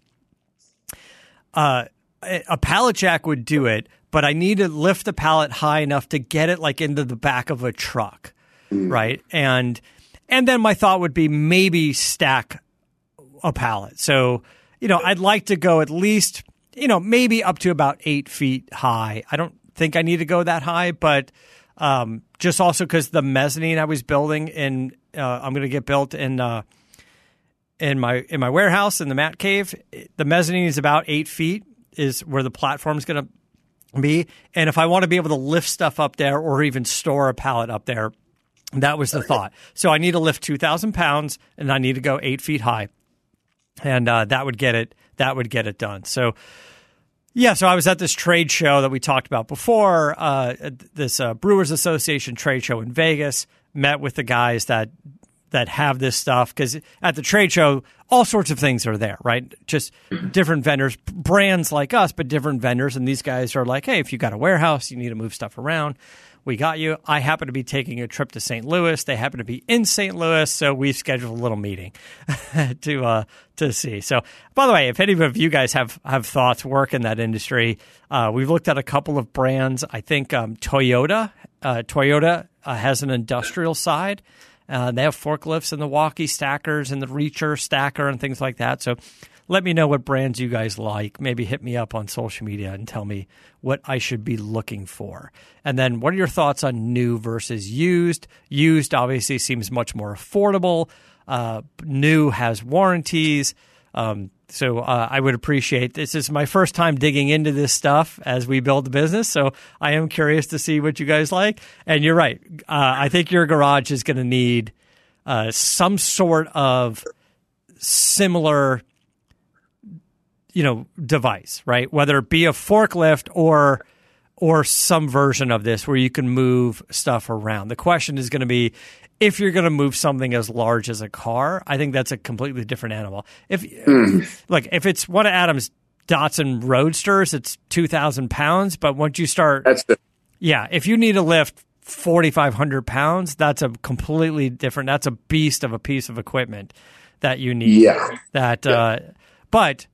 A pallet jack would do it, but I need to lift the pallet high enough to get it like into the back of a truck, right? And then my thought would be maybe stack a pallet. So, I'd like to go at least, maybe up to about 8 feet high. I don't think I need to go that high, but just also because the mezzanine I was building I'm going to get built in my warehouse in the Mat Cave. The mezzanine is about 8 feet is where the platform is going to be. And if I want to be able to lift stuff up there or even store a pallet up there, that was the thought. So I need to lift 2,000 pounds, and I need to go 8 feet high. And that would get it done. So, yeah, so I was at this trade show that we talked about before, this Brewers Association trade show in Vegas, met with the guys that have this stuff, because at the trade show, all sorts of things are there, right? Just different vendors, brands like us, but different vendors. And these guys are like, hey, if you got a warehouse, you need to move stuff around, we got you. I happen to be taking a trip to St. Louis. They happen to be in St. Louis, so we've scheduled a little meeting to see. So, by the way, if any of you guys have thoughts, work in that industry, we've looked at a couple of brands. I think Toyota has an industrial side. They have forklifts and the walkie stackers and the reacher stacker and things like that. So let me know what brands you guys like. Maybe hit me up on social media and tell me what I should be looking for. And then what are your thoughts on new versus used? Used obviously seems much more affordable. New has warranties. So I would appreciate, this is my first time digging into this stuff as we build the business. So I am curious to see what you guys like. And you're right. I think your garage is going to need some sort of similar, device, right? Whether it be a forklift or some version of this where you can move stuff around. The question is going to be, if you're going to move something as large as a car, I think that's a completely different animal. If it's one of Adam's Datsun Roadsters, it's 2,000 pounds. But once you start, if you need to lift 4,500 pounds, that's a completely different. That's a beast of a piece of equipment that you need. Yeah. But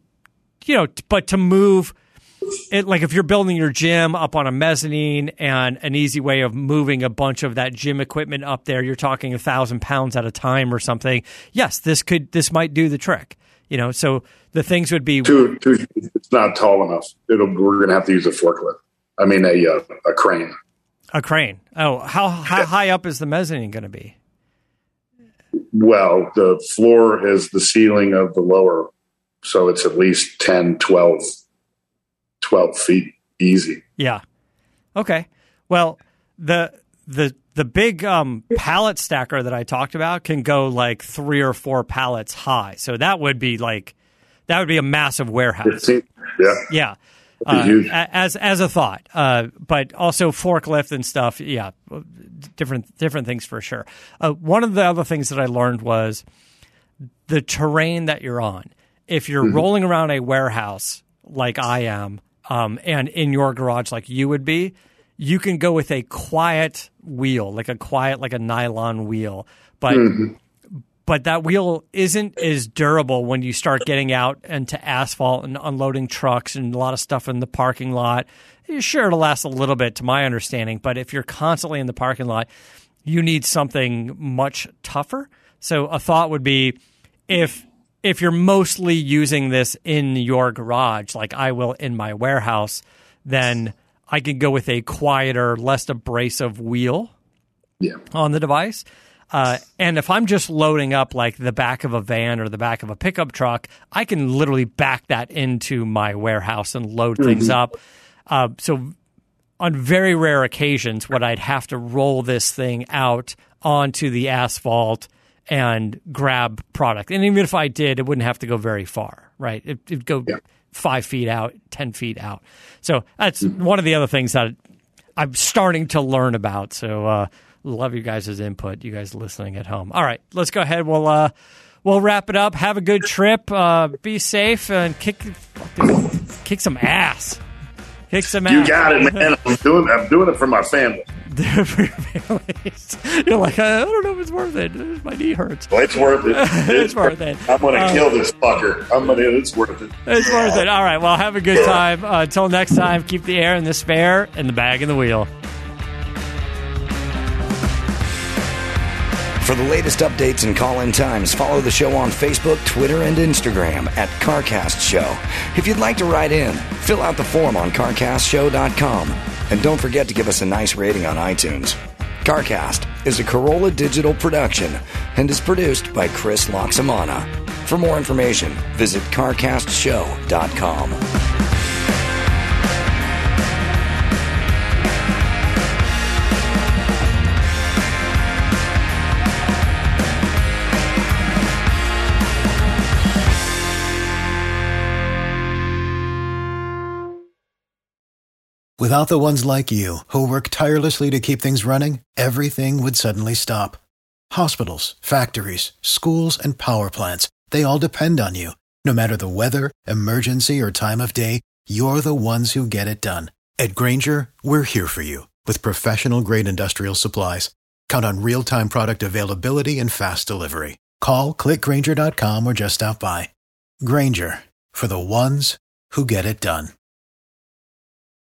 to move it, like if you're building your gym up on a mezzanine, and an easy way of moving a bunch of that gym equipment up there, you're talking 1,000 pounds at a time or something. Yes, this might do the trick. So the things would be it's not tall enough. We're going to have to use a forklift. I mean, a crane. A crane. Oh, how high up is the mezzanine going to be? Well, the floor is the ceiling of the lower, so it's at least 10, 12 feet easy. Yeah. Okay. Well, the big pallet stacker that I talked about can go like 3 or 4 pallets high. So that would be a massive warehouse. 15? Yeah. Yeah. As a thought, but also forklift and stuff. Yeah. Different things for sure. One of the other things that I learned was the terrain that you're on. If you're rolling around a warehouse like I am, and in your garage like you would be, you can go with a quiet wheel, like a nylon wheel. But that wheel isn't as durable when you start getting out into asphalt and unloading trucks and a lot of stuff in the parking lot. Sure, it'll last a little bit, to my understanding, but if you're constantly in the parking lot, you need something much tougher. So a thought would be, if you're mostly using this in your garage, like I will in my warehouse, then I can go with a quieter, less abrasive wheel on the device. And if I'm just loading up like the back of a van or the back of a pickup truck, I can literally back that into my warehouse and load things up. So on very rare occasions, what I'd have to roll this thing out onto the asphalt and grab product. And even if I did, it wouldn't have to go very far, right? It'd go 5 feet out, 10 feet out. So that's one of the other things that I'm starting to learn about. So love you guys' input, you guys listening at home. All right, let's go ahead. We'll wrap it up. Have a good trip. Be safe and kick some ass. Kick some ass. You got it, man. I'm doing it for my family. You're like, I don't know if it's worth it. My knee hurts. Well, it's worth it. It's worth it. I'm going to kill this fucker. It's worth it. It's worth it. All right. Well, have a good time. Until next time, keep the air in the spare and the bag in the wheel. For the latest updates and call-in times, follow the show on Facebook, Twitter, and Instagram at CarCast Show. If you'd like to write in, fill out the form on CarCastShow.com. And don't forget to give us a nice rating on iTunes. CarCast is a Corolla Digital production and is produced by Chris Loxamana. For more information, visit CarCastShow.com. Without the ones like you, who work tirelessly to keep things running, everything would suddenly stop. Hospitals, factories, schools, and power plants, they all depend on you. No matter the weather, emergency, or time of day, you're the ones who get it done. At Grainger, we're here for you with professional-grade industrial supplies. Count on real-time product availability and fast delivery. Call, click Grainger.com, or just stop by. Grainger, for the ones who get it done.